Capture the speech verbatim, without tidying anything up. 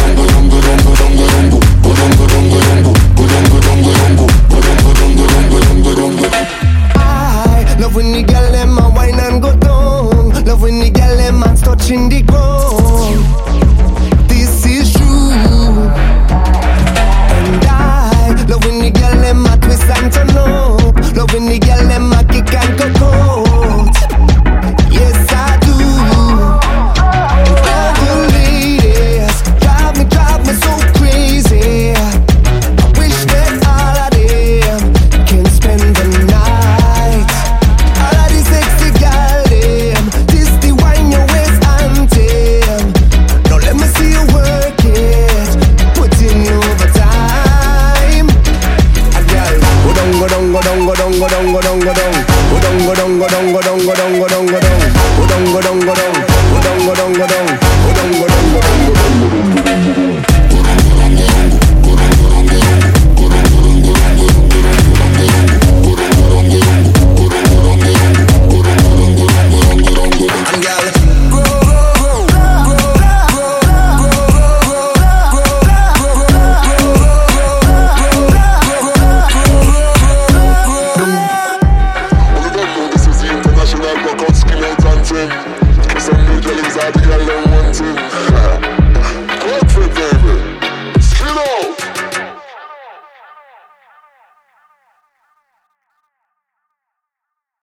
I love when the girl them a wine and go down. Love when the girl them hands touching the ground. This is true. And I love when the girl them a twist and turn up. Love when the girl them a kick and cock out. Yes I do. All the ladies drive me, drive me so crazy. I wish that all of them can spend the night. All of these sexy girl them, this the wine your waist anthem. Now let me see you work it, put in overtime. A girl, go down, go down, go down, go down, go down, go down, go down, go down, go down, go down, go down, go down, go down, go down, go down, go down, go down.